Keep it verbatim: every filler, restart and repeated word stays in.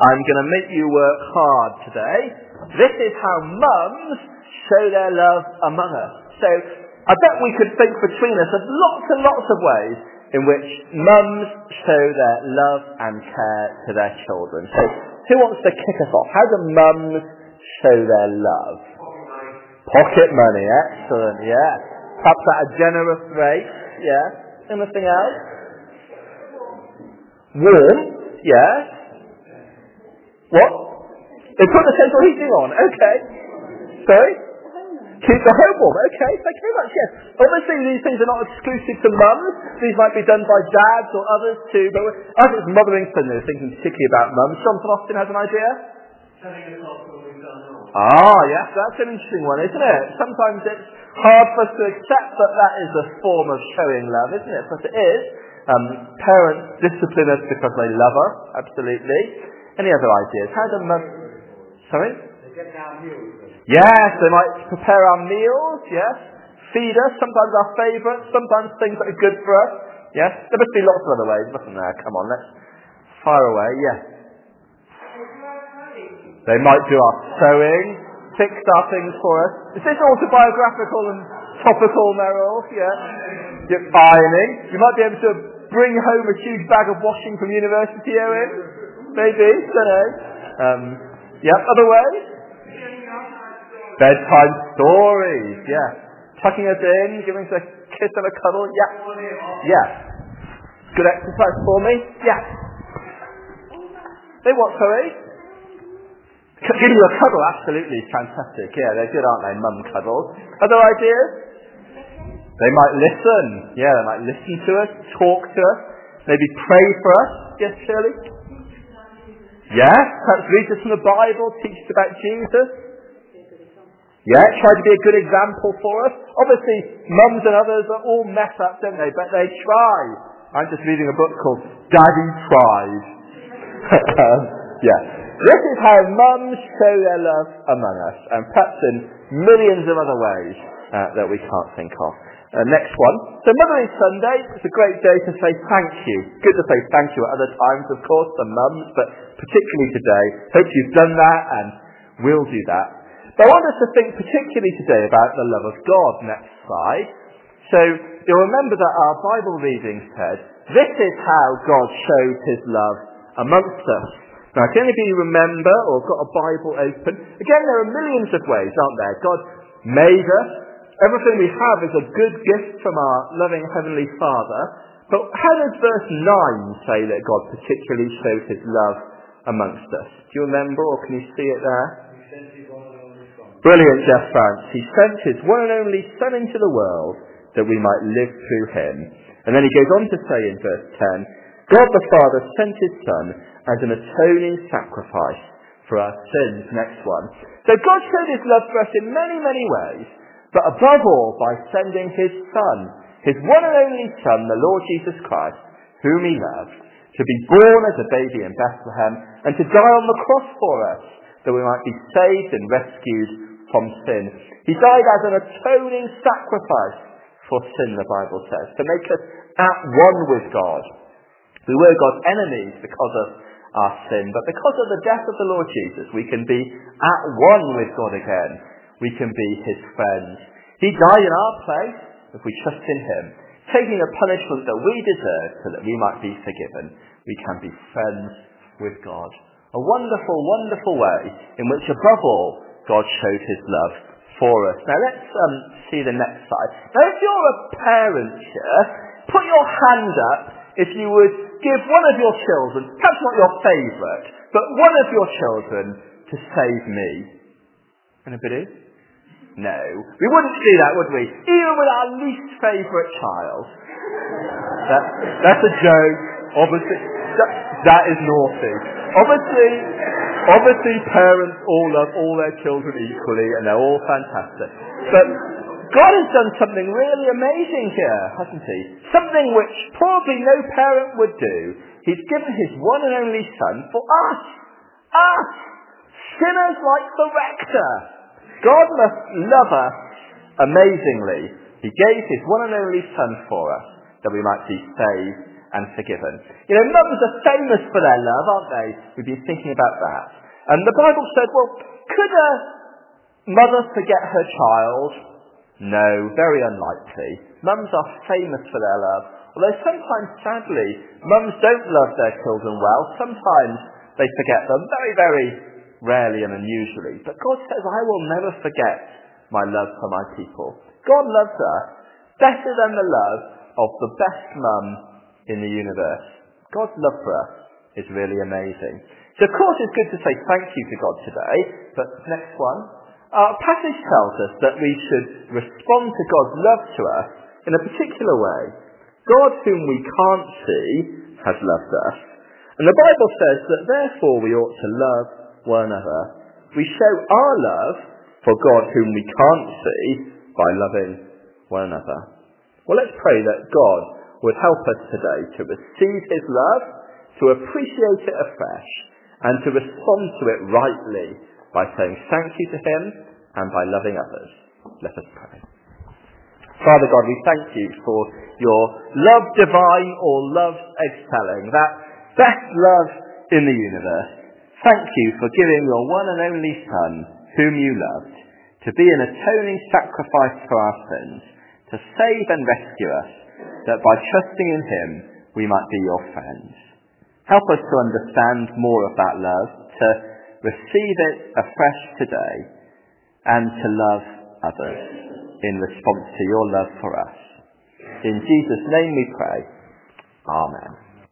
I'm going to make you work hard today. This is how mums show their love among us. So I bet we could think between us of lots and lots of ways in which mums show their love and care to their children. So who wants to kick us off? How do mums show their love? Pocket money, excellent, yeah. Perhaps at a generous rate, yeah. Anything else? Warm, yes. What? They put the central heating on, okay. Sorry? Keep the home warm, okay, thank you very much, yes. Obviously these things are not exclusive to mums. These might be done by dads or others too, but as it's Mothering Sunday, thinking particularly about mums. Jonathan Austin has an idea? Ah, yes, that's an interesting one, isn't it? Sometimes it's hard for us to accept that that is a form of showing love, isn't it? But it is. Um, parents discipline us because they love us, absolutely. Any other ideas? How do mums... Sorry? They get our meals. Yes, they might prepare our meals, yes. Feed us, sometimes our favourites, sometimes things that are good for us. Yes, there must be lots of other ways. Nothing there, come on, let's fire away, yes. They might do our sewing, fix our things for us. Is this autobiographical and topical, Meryl? Yeah. You're ironing. You might be able to bring home a huge bag of washing from university, Owen. Maybe, don't know. Um, yeah, other ways? Bedtime stories, yeah. Tucking us in, giving us a kiss and a cuddle, yeah. Yeah. Good exercise for me, yeah. They what, sorry? Giving you a cuddle, absolutely, fantastic. Yeah, they're good, aren't they, mum cuddles. Other ideas? They might listen. Yeah, they might listen to us, talk to us, maybe pray for us. Yes, Shirley? Yes, perhaps read us from the Bible, teach us about Jesus. Yeah, try to be a good example for us. Obviously, mums and others are all mess up, don't they? But they try. I'm just reading a book called Daddy Tried. um, yeah. This is how mums show their love among us, and perhaps in millions of other ways uh, that we can't think of. Uh, next one. So Mothering Sunday, it's a great day to say thank you. Good to say thank you at other times, of course, to mums, but particularly today. Hope you've done that and will do that. But I want us to think particularly today about the love of God. Next slide. So you'll remember that our Bible reading said, this is how God showed his love amongst us. Now, if any of you remember or got a Bible open, again, there are millions of ways, aren't there? God made us. Everything we have is a good gift from our loving Heavenly Father. But how does verse nine say that God particularly showed his love amongst us? Do you remember, or can you see it there? Brilliant, Jeff France. He sent his one and only Son into the world that we might live through him. And then he goes on to say in verse ten, God the Father sent his Son as an atoning sacrifice for our sins. Next one. So God showed his love for us in many, many ways, but above all by sending his Son, his one and only Son, the Lord Jesus Christ, whom he loved, to be born as a baby in Bethlehem and to die on the cross for us, that we might be saved and rescued from sin. He died as an atoning sacrifice for sin, the Bible says, to make us at one with God. We were God's enemies because of our sin, but because of the death of the Lord Jesus, we can be at one with God again. We can be his friends. He died in our place, if we trust in him, taking the punishment that we deserve so that we might be forgiven. We can be friends with God. A wonderful, wonderful way in which, above all, God showed his love for us. Now let's um, see the next slide. Now if you're a parent here, put your hand up if you would give one of your children, perhaps not your favourite, but one of your children to save me. Anybody? No. We wouldn't do that, would we? Even with our least favourite child. That, that's a joke. Obviously, that, that is naughty. Obviously, obviously parents all love all their children equally and they're all fantastic. But God has done something really amazing here, hasn't he? Something which probably no parent would do. He's given his one and only Son for us. Us! Sinners like the rector. God must love us amazingly. He gave his one and only Son for us, that we might be saved and forgiven. You know, mums are famous for their love, aren't they? We've been thinking about that. And the Bible said, well, could a mother forget her child? No, very unlikely. Mums are famous for their love. Although sometimes, sadly, mums don't love their children well. Sometimes they forget them, very, very rarely and unusually. But God says, I will never forget my love for my people. God loves us better than the love of the best mum in the universe. God's love for us is really amazing. So of course it's good to say thank you to God today, but next one. Our passage tells us that we should respond to God's love to us in a particular way. God, whom we can't see, has loved us. And the Bible says that therefore we ought to love one another. We show our love for God whom we can't see by loving one another. Well, let's pray that God would help us today to receive his love, to appreciate it afresh, and to respond to it rightly by saying thank you to him and by loving others. Let us pray. Father God, we thank you for your love divine or love excelling, that best love in the universe. Thank you for giving your one and only Son, whom you loved, to be an atoning sacrifice for our sins, to save and rescue us, that by trusting in him we might be your friends. Help us to understand more of that love, to receive it afresh today, and to love others in response to your love for us. In Jesus' name we pray. Amen.